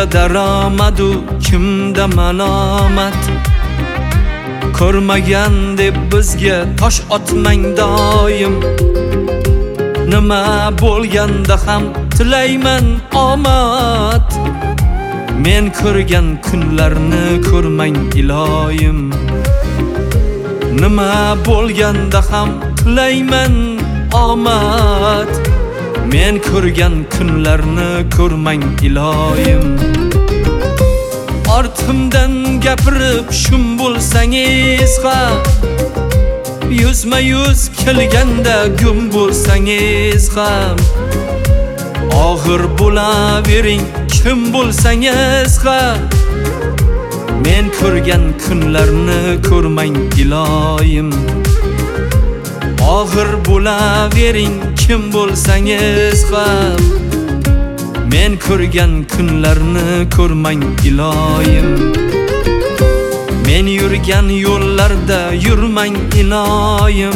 Kimda daromadu, kimda malomat. Ko'rmagan deb bizga tosh otmang doim. Nima bo'lganda ham tilayman omad. Men ko'rgan kunlarni ko'rmang iloyim. Nima bo'lganda ham tilayman omad. Men ko'rgan kunlarni ko'rmang iloyim. Ortimdan gapirib shum bo'lsangiz ha, yuzma-yuz kelganda gum bo'lsangiz ham, og'ir bo'lavering kim bo'lsangiz ha. Men ko'rgan kunlarni ko'rmang iloyim. Og'ir bo'lavering kim bo'lsangiz ham, men ko'rgan kunlarni ko'rmang iloyim. Men yurgan yo'llarda yurmang iloyim.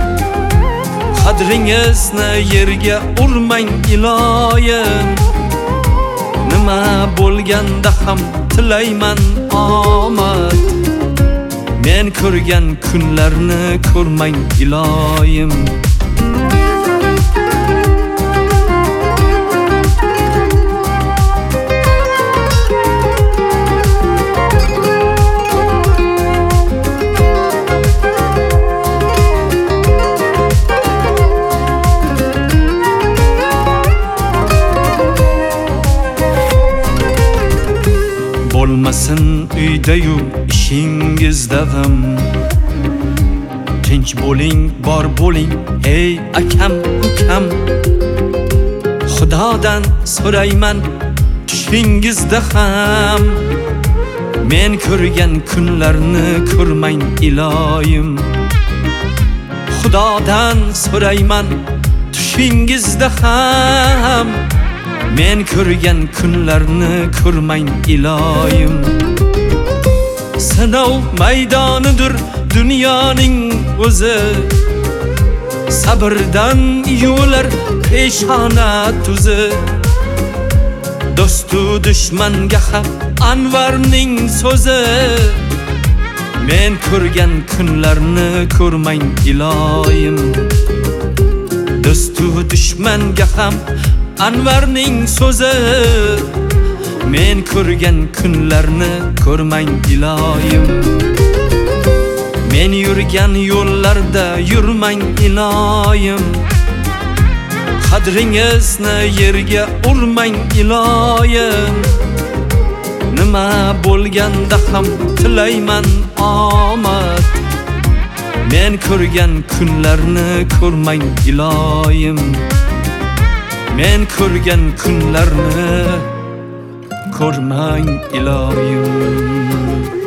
Qadringizni yerga urmang iloyim. Nima bo'lganda ham tilayman omad. Men ko'rgan kunlarni ko'rmang iloyim. Bo'lmasin uyda-yu ishingizda g'am. Tinch bo'ling, bor bo'ling, ey akam, ukam. Xudodan so'rayman tushingizda ham. Men ko'rgan kunlarni ko'rmang iloyim. Xudodan so'rayman tushingizda ham. Men ko'rgan kunlarni ko'rmang iloyim. Sinov maydonidir dunyoning o'zi. Sabrdan yo'lar peshona tuzi. Do'stu dushmanga haq Anvarning so'zi. Men ko'rgan kunlarni ko'rmang iloyim. Do'stu dushmanga ham Anvarning so'zi. Men ko'rgan kunlarni ko'rmang iloyim. Men yurgan yo'llarda yurmang iloyim. Qadringizni yerga urmang iloyim. Nima bo'lganda ham tilayman omad. Men ko'rgan kunlarni ko'rmang iloyim. Men ko'rgan kunlarni ko'rmang iloyim.